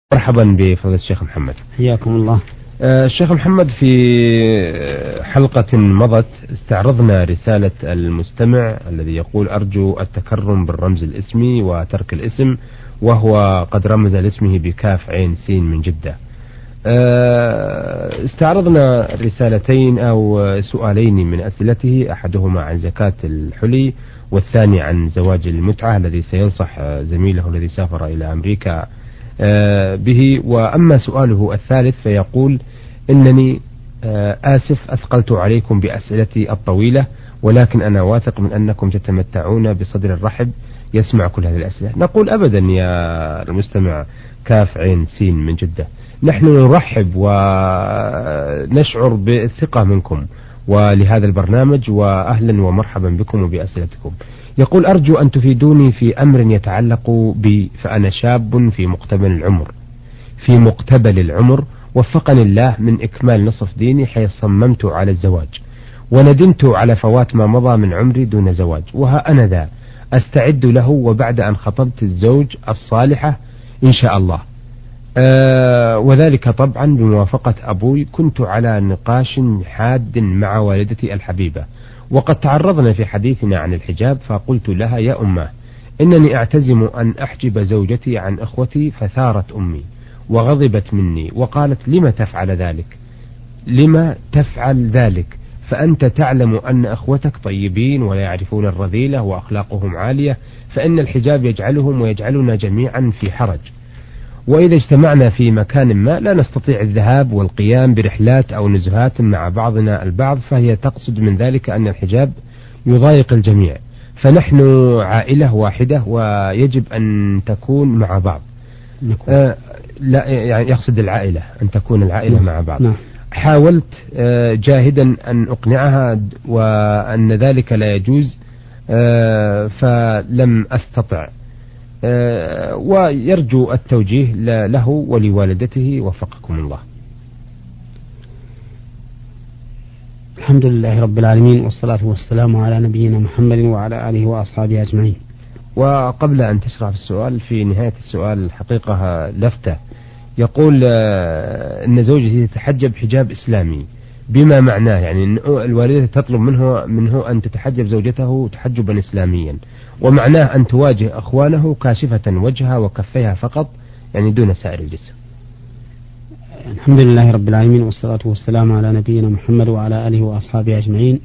مرحبا بفضيلة الشيخ محمد. حياكم الله. الشيخ محمد، في حلقة مضت استعرضنا رسالة المستمع الذي يقول: أرجو التكرم بالرمز الاسمي وترك الاسم، وهو قد رمز لاسمه بكاف عين سين من جدة. استعرضنا رسالتين أو سؤالين من أسئلته، أحدهما عن زكاة الحلي، والثاني عن زواج المتعة الذي سينصح زميله الذي سافر إلى أمريكا به. وأما سؤاله الثالث فيقول: إنني آسف أثقلت عليكم بأسئلتي الطويلة، ولكن أنا واثق من أنكم تتمتعون بصدر الرحب يسمع كل هذه الأسئلة. نقول: أبدا يا المستمع كاف عين سين من جدة، نحن نرحب ونشعر بالثقة منكم ولهذا البرنامج، وأهلا ومرحبا بكم وبأسئلتكم. يقول: أرجو أن تفيدوني في أمر يتعلق بي، فأنا شاب في مقتبل العمر، وفقني الله من إكمال نصف ديني، حيث صممت على الزواج، وندمت على فوات ما مضى من عمري دون زواج، وها أنا ذا أستعد له، وبعد أن خطبت الزوج الصالحة إن شاء الله، وذلك طبعا بموافقة أبوي. كنت على نقاش حاد مع والدتي الحبيبة، وقد تعرضنا في حديثنا عن الحجاب، فقلت لها: يا أمه، إنني أعتزم أن أحجب زوجتي عن أخوتي، فثارت أمي وغضبت مني وقالت: لما تفعل ذلك؟ فأنت تعلم أن أخوتك طيبين ولا يعرفون الرذيلة وأخلاقهم عالية، فإن الحجاب يجعلهم ويجعلنا جميعا في حرج، وإذا اجتمعنا في مكان ما لا نستطيع الذهاب والقيام برحلات أو نزهات مع بعضنا البعض، فهي تقصد من ذلك أن الحجاب يضايق الجميع، فنحن عائلة واحدة ويجب أن تكون مع بعض. لا، يعني يقصد العائلة، أن تكون العائلة مع بعض. حاولت جاهدا أن أقنعها وأن ذلك لا يجوز، فلم أستطع، ويرجو التوجيه له ولوالدته، وفقكم الله. الحمد لله رب العالمين، والصلاة والسلام على نبينا محمد وعلى آله وأصحابه أجمعين. وقبل أن تشرع في السؤال، في نهاية السؤال الحقيقة لفتة، يقول أن زوجتي تتحجب حجاب إسلامي، بما معناه يعني أن الوالدة تطلب منه أن تتحجب زوجته تحجبا إسلاميا، ومعناه أن تواجه أخوانه كاشفة وجهها وكفيها فقط، يعني دون سائر الجسم. الحمد لله رب العالمين، والصلاة والسلام على نبينا محمد وعلى آله وأصحابه أجمعين.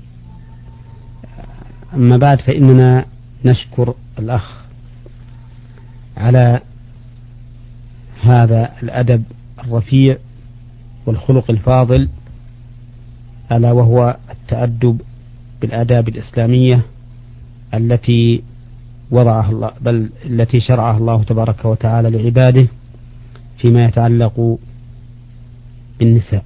أما بعد، فإننا نشكر الأخ على هذا الأدب الرفيع والخلق الفاضل، ألا وهو التأدب بالآداب الإسلامية التي وضعها الله، بل التي شرعها الله تبارك وتعالى لعباده فيما يتعلق بالنساء.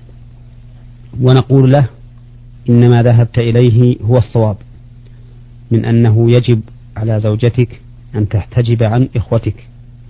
ونقول له: إنما ذهبت إليه هو الصواب، من أنه يجب على زوجتك أن تحتجب عن إخوتك،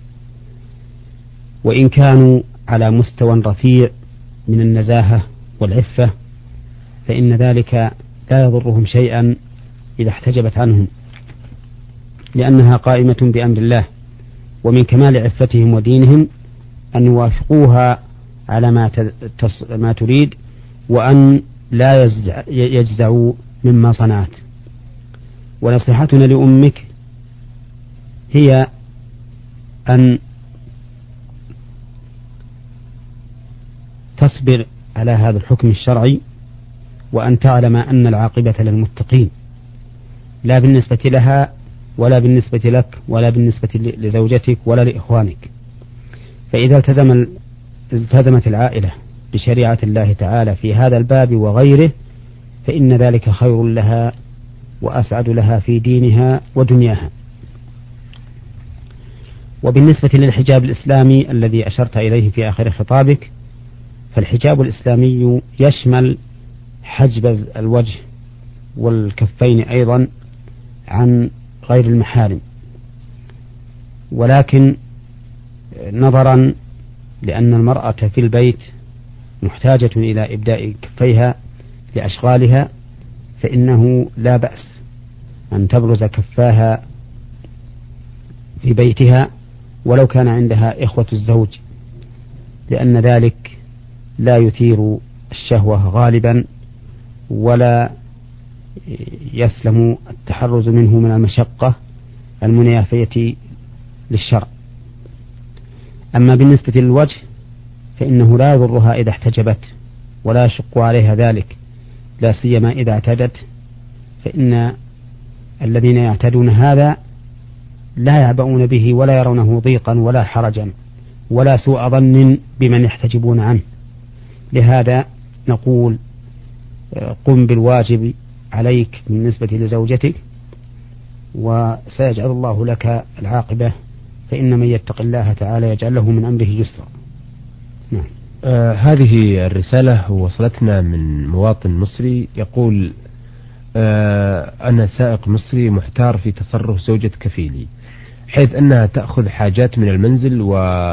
وإن كانوا على مستوى رفيع من النزاهة والعفة، فإن ذلك لا يضرهم شيئا إذا احتجبت عنهم، لأنها قائمة بأمر الله، ومن كمال عفتهم ودينهم أن يوافقوها على ما تريد، وأن لا يجزعوا مما صنعت. ونصيحتنا لأمك هي أن تصبر على هذا الحكم الشرعي، وأن تعلم أن العاقبة للمتقين، لا بالنسبة لها ولا بالنسبة لك ولا بالنسبة لزوجتك ولا لإخوانك. فإذا التزمت العائلة بشريعة الله تعالى في هذا الباب وغيره، فإن ذلك خير لها وأسعد لها في دينها ودنياها. وبالنسبة للحجاب الإسلامي الذي أشرت إليه في آخر خطابك، فالحجاب الإسلامي يشمل حجب الوجه والكفين أيضا عن غير المحارم، ولكن نظرا لأن المرأة في البيت محتاجة إلى إبداء كفيها لأشغالها، فإنه لا بأس أن تبرز كفاها في بيتها ولو كان عندها إخوة الزوج لأن ذلك لا يثير الشهوة غالبا ولا يسلم التحرز منه من المشقة المنافية للشرع. أما بالنسبة للوجه فإنه لا يضرها إذا احتجبت ولا يشق عليها ذلك، لا سيما إذا اعتدت، فإن الذين يعتدون هذا لا يعبؤون به ولا يرونه ضيقا ولا حرجا ولا سوء ظن بمن يحتجبون عنه. لهذا نقول قم بالواجب عليك بالنسبة لزوجتك وسيجعل الله لك العاقبة، فإن من يتق الله تعالى يجعل له من أمره يسرا. نعم. هذه الرسالة وصلتنا من مواطن مصري يقول أنا سائق مصري محتار في تصرف زوجة كفيلي، حيث أنها تأخذ حاجات من المنزل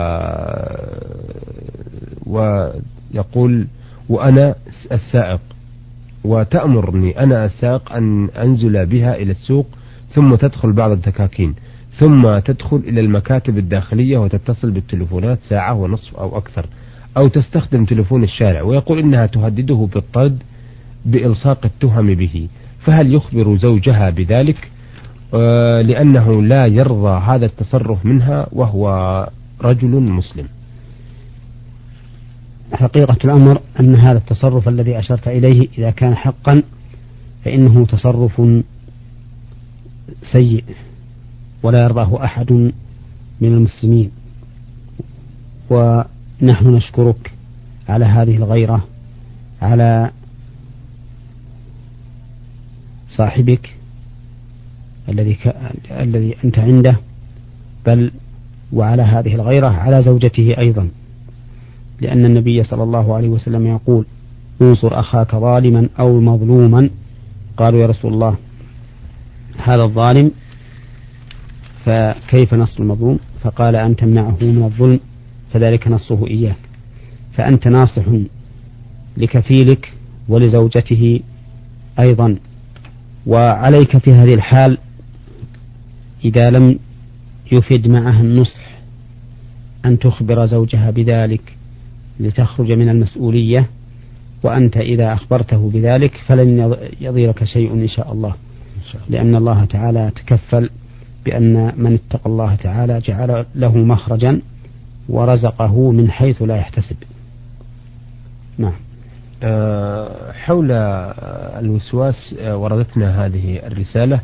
ويقول وأنا السائق، وتأمرني أنا السائق أن أنزل بها إلى السوق، ثم تدخل بعض الدكاكين، ثم تدخل إلى المكاتب الداخلية وتتصل بالتلفونات ساعة ونصف أو أكثر، أو تستخدم تلفون الشارع، ويقول إنها تهدده بالطرد بإلصاق التهم به. فهل يخبر زوجها بذلك لأنه لا يرضى هذا التصرف منها وهو رجل مسلم؟ حقيقة الأمر أن هذا التصرف الذي أشرت إليه إذا كان حقا فإنه تصرف سيء ولا يرضاه أحد من المسلمين، ونحن نشكرك على هذه الغيرة على صاحبك الذي أنت عنده، بل وعلى هذه الغيرة على زوجته أيضا، لأن النبي صلى الله عليه وسلم يقول انصر أخاك ظالما أو مظلوما. قالوا يا رسول الله هذا الظالم فكيف نصر المظلوم؟ فقال أن تمنعه من الظلم فذلك نصره إياك. فأنت ناصح لكفيلك ولزوجته أيضا، وعليك في هذه الحال إذا لم يفد معها النصح أن تخبر زوجها بذلك لتخرج من المسؤولية، وأنت إذا أخبرته بذلك فلن يضيرك شيء إن شاء الله، لأن الله تعالى تكفل بأن من اتقى الله تعالى جعل له مخرجا ورزقه من حيث لا يحتسب. نعم. حول الوسواس وردتنا هذه الرسالة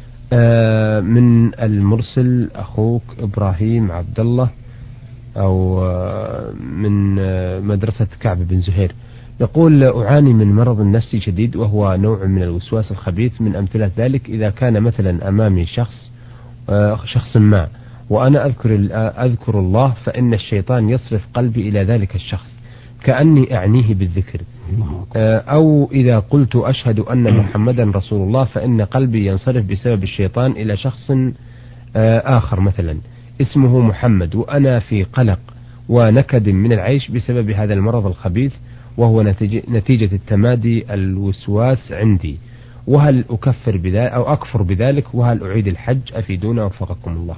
من المرسل أخوك إبراهيم عبد الله أو من مدرسة كعب بن زهير، يقول أعاني من مرض نفسي شديد وهو نوع من الوسواس الخبيث. من أمثلة ذلك إذا كان مثلا أمامي شخص ما وأنا أذكر الله فإن الشيطان يصرف قلبي إلى ذلك الشخص كأني أعنيه بالذكر، أو إذا قلت أشهد أن محمدا رسول الله فإن قلبي ينصرف بسبب الشيطان إلى شخص آخر مثلا اسمه محمد، وأنا في قلق ونكد من العيش بسبب هذا المرض الخبيث وهو نتيجة التمادي الوسواس عندي. وهل أكفر بذلك أو أكفر بذلك؟ وهل أعيد الحج؟ أفيدونا وفقكم الله.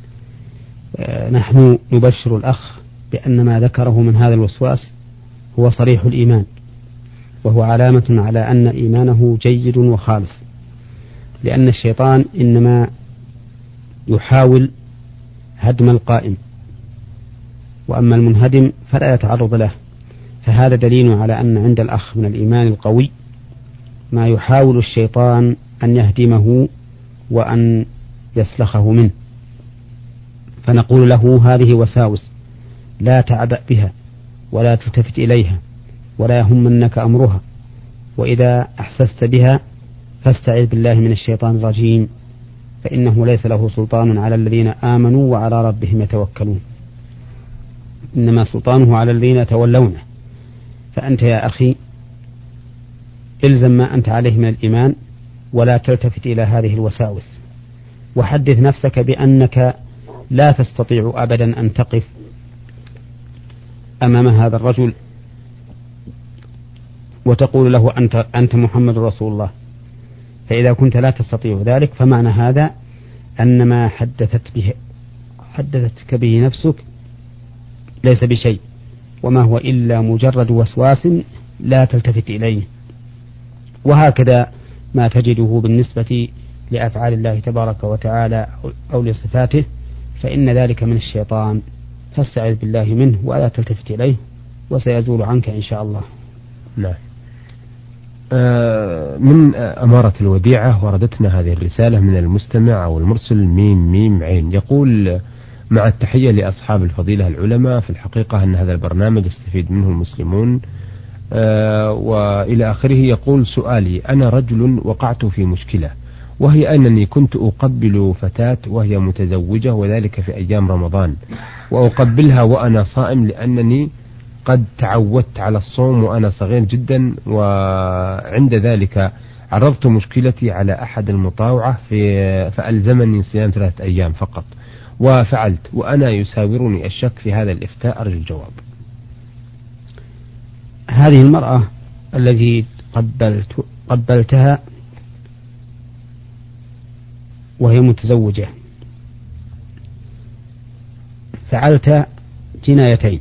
نحن نبشر الأخ بأن ما ذكره من هذا الوسواس هو صريح الإيمان، وهو علامة على أن إيمانه جيد وخالص، لأن الشيطان إنما يحاول هدم القائم، وأما المنهدم فلا يتعرض له. فهذا دليل على أن عند الأخ من الإيمان القوي ما يحاول الشيطان أن يهدمه وأن يسلخه منه. فنقول له هذه وساوس لا تعبأ بها ولا تلتفت إليها ولا يهمنك أمرها، وإذا أحسست بها فاستعذ بالله من الشيطان الرجيم، فإنه ليس له سلطان على الذين آمنوا وعلى ربهم يتوكلون، إنما سلطانه على الذين يتولونه. فأنت يا أخي إلزم ما أنت عليه من الإيمان ولا تلتفت إلى هذه الوساوس، وحدث نفسك بأنك لا تستطيع أبدا أن تقف أمام هذا الرجل وتقول له أنت محمد رسول الله. فإذا كنت لا تستطيع ذلك فمعنى هذا أن ما حدثتك به نفسك ليس بشيء، وما هو إلا مجرد وسواس لا تلتفت إليه. وهكذا ما تجده بالنسبة لأفعال الله تبارك وتعالى أو لصفاته، فإن ذلك من الشيطان، فاستعذ بالله منه ولا تلتفت إليه وسيزول عنك إن شاء الله. نعم. من أمارة الوديعة وردتنا هذه الرسالة من المستمع أو المرسل ميم ميم عين، يقول: مع التحية لأصحاب الفضيلة العلماء، في الحقيقة أن هذا البرنامج يستفيد منه المسلمون وإلى آخره. يقول: سؤالي: أنا رجل وقعت في مشكلة، وهي أنني كنت أقبل فتاة وهي متزوجة، وذلك في أيام رمضان، وأقبلها وأنا صائم لأنني قد تعودت على الصوم وأنا صغير جدا. وعند ذلك عرضت مشكلتي على أحد المطاوعة فألزمني صيام 3 أيام فقط، وفعلت، وأنا يساورني الشك في هذا الإفتاء، أرجو الجواب. هذه المرأة التي قبلتها وهي متزوجة، فعلت جنايتين.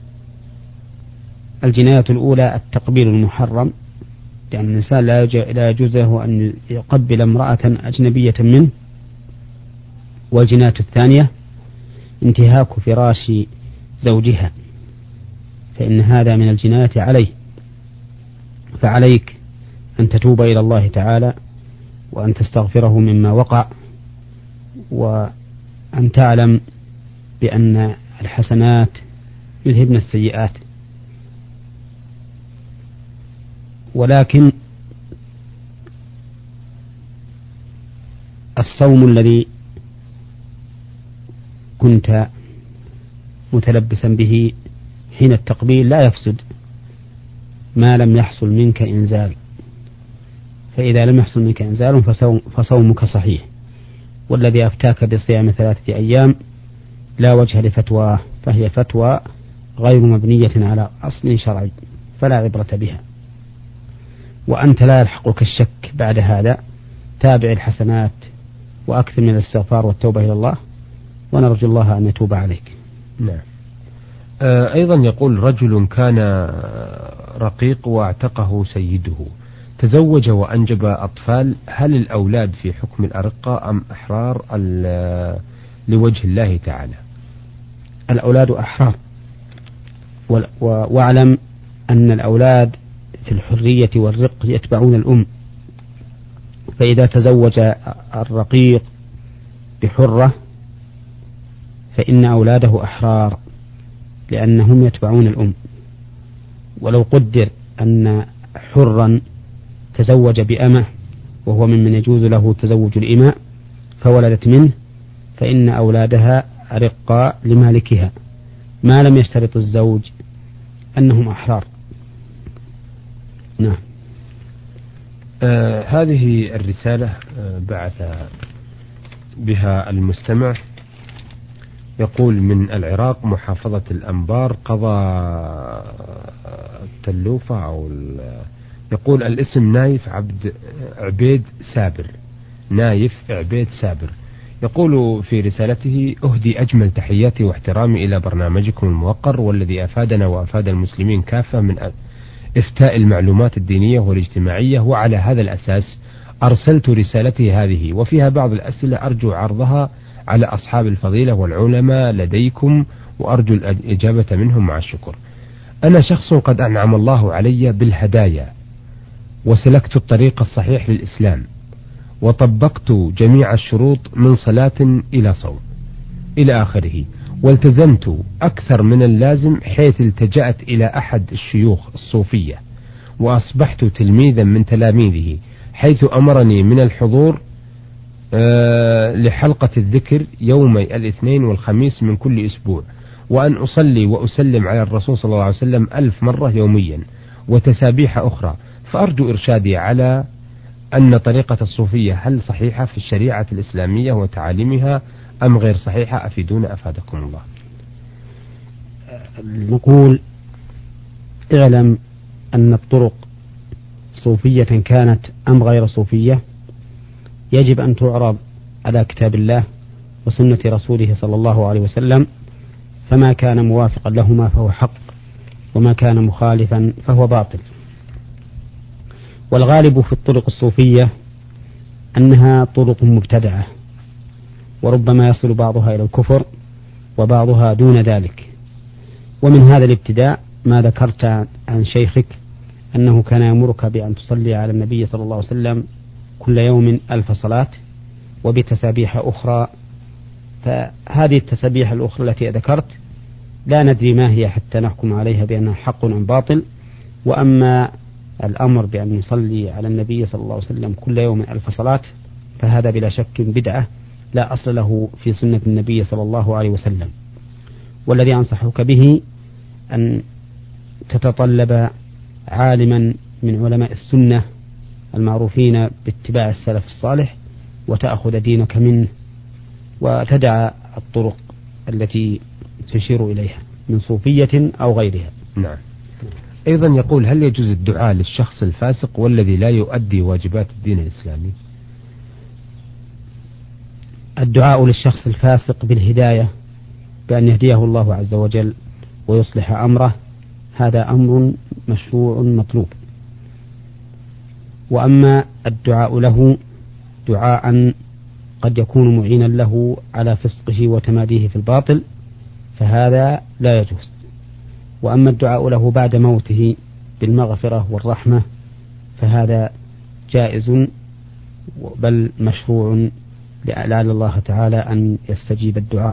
الجناية الأولى التقبيل المحرم، لأن الإنسان لا يجوز له أن يقبل امرأة أجنبية منه. والجناية الثانية انتهاك فراش زوجها، فإن هذا من الجناية عليه. فعليك أن تتوب إلى الله تعالى وأن تستغفره مما وقع، وأن تعلم بأن الحسنات يذهبن السيئات. ولكن الصوم الذي كنت متلبسا به حين التقبيل لا يفسد ما لم يحصل منك إنزال، فإذا لم يحصل منك إنزال فصومك صحيح. والذي أفتاك بصيام 3 أيام لا وجه لفتواه، فهي فتوى غير مبنية على أصل شرعي فلا عبرة بها. وأنت لا يلحقك الشك بعد هذا، تابع الحسنات وأكثر من الاستغفار والتوبة إلى الله، ونرجو الله أن يتوب عليك. نعم. أيضا يقول: رجل كان رقيق واعتقه سيده، تزوج وأنجب أطفال، هل الأولاد في حكم الأرقة أم أحرار لوجه الله تعالى؟ الأولاد أحرار، واعلم أن الأولاد في الحرية والرق يتبعون الأم، فإذا تزوج الرقيق بحرة فإن أولاده أحرار لأنهم يتبعون الأم. ولو قدر أن حرا تزوج بأمة وهو ممن يجوز له تزوج الإماء فولدت منه، فإن أولادها رقاء لمالكها ما لم يشترط الزوج أنهم أحرار. نعم. هذه الرسالة بعث بها المستمع، يقول: من العراق محافظة الأنبار قضى التلوفة يقول الاسم نايف عبيد سابر، نايف عبيد سابر. يقول في رسالته: أهدي أجمل تحياتي واحترامي إلى برنامجكم الموقر، والذي أفادنا وأفاد المسلمين كافة من إفتاء المعلومات الدينية والاجتماعية، وعلى هذا الأساس أرسلت رسالتي هذه، وفيها بعض الأسئلة أرجو عرضها على أصحاب الفضيلة والعلماء لديكم، وأرجو الإجابة منهم مع الشكر. أنا شخص قد أنعم الله علي بالهدايا، وسلكت الطريق الصحيح للإسلام، وطبقت جميع الشروط من صلاة إلى صوم إلى آخره، والتزمت أكثر من اللازم، حيث التجأت إلى أحد الشيوخ الصوفية، وأصبحت تلميذا من تلاميذه، حيث أمرني من الحضور لحلقة الذكر يومي الاثنين والخميس من كل أسبوع، وأن أصلي وأسلم على الرسول صلى الله عليه وسلم 1000 مرة يوميا، وتسابيح أخرى. فأرجو إرشادي على أن طريقة الصوفية هل صحيحة في الشريعة الإسلامية وتعاليمها أم غير صحيحة؟ أفيدونا أفادكم الله. نقول: اعلم أن الطرق صوفية كانت أم غير صوفية يجب أن تعرض على كتاب الله وسنة رسوله صلى الله عليه وسلم، فما كان موافقا لهما فهو حق، وما كان مخالفا فهو باطل. والغالب في الطرق الصوفية أنها طرق مبتدعة، وربما يصل بعضها إلى الكفر وبعضها دون ذلك. ومن هذا الابتداء ما ذكرت عن شيخك أنه كان يأمرك بأن تصلي على النبي صلى الله عليه وسلم كل يوم 1000 صلاة وبتسابيح أخرى. فهذه التسابيح الأخرى التي ذكرت لا ندري ما هي حتى نحكم عليها بأنها حق أم باطل. وأما الأمر بأن نصلي على النبي صلى الله عليه وسلم كل يوم 1000 صلاة فهذا بلا شك بدعة لا أصل له في سنة النبي صلى الله عليه وسلم. والذي أنصحك به أن تتطلب عالما من علماء السنة المعروفين باتباع السلف الصالح وتأخذ دينك منه، وتدع الطرق التي تشير إليها من صوفية أو غيرها. نعم. أيضا يقول: هل يجوز الدعاء للشخص الفاسق والذي لا يؤدي واجبات الدين الإسلامي؟ الدعاء للشخص الفاسق بالهداية بأن يهديه الله عز وجل ويصلح أمره هذا أمر مشروع مطلوب. وأما الدعاء له دعاء قد يكون معينا له على فسقه وتماديه في الباطل فهذا لا يجوز. وأما الدعاء له بعد موته بالمغفرة والرحمة فهذا جائز بل مشروع لعل الله تعالى أن يستجيب الدعاء.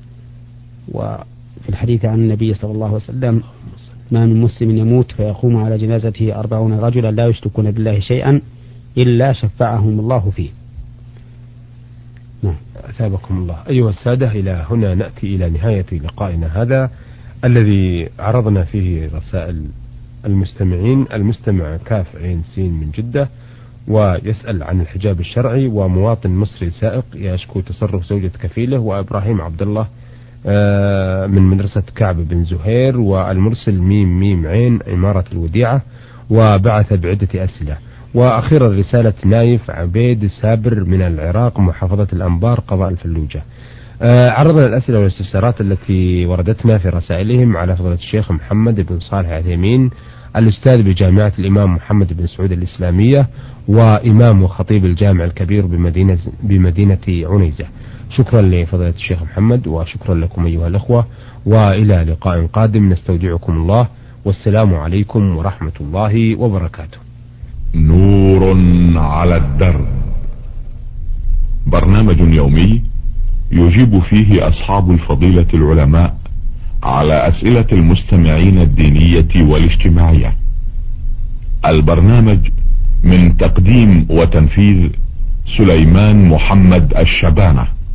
وفي الحديث عن النبي صلى الله عليه وسلم: ما من مسلم يموت فيقوم على جنازته 40 رجلا لا يشركون بالله شيئا إلا شفعهم الله فيه. أثابكم الله. أيها السادة، إلى هنا نأتي إلى نهاية لقائنا هذا الذي عرضنا فيه رسائل المستمعين. المستمع كاف عين سين من جدة ويسأل عن الحجاب الشرعي، ومواطن مصري سائق يشكو تصرف زوجة كفيله، وإبراهيم عبد الله من مدرسة كعب بن زهير، والمرسل ميم ميم عين عمارة الوديعة، وبعث بعدة أسئلة. وأخيرا رسالة نايف عبيد سابر من العراق محافظة الأنبار قضاء الفلوجة. عرضنا الأسئلة والاستفسارات التي وردتنا في رسائلهم على فضيلة الشيخ محمد بن صالح العثيمين، الأستاذ بجامعة الإمام محمد بن سعود الإسلامية وإمام وخطيب الجامع الكبير بمدينة عنيزة. شكرا لفضيلة الشيخ محمد وشكرا لكم أيها الأخوة، وإلى لقاء قادم نستودعكم الله، والسلام عليكم ورحمة الله وبركاته. نور على الدرب، برنامج يومي يجيب فيه أصحاب الفضيلة العلماء على أسئلة المستمعين الدينية والاجتماعية. البرنامج من تقديم وتنفيذ سليمان محمد الشبانة.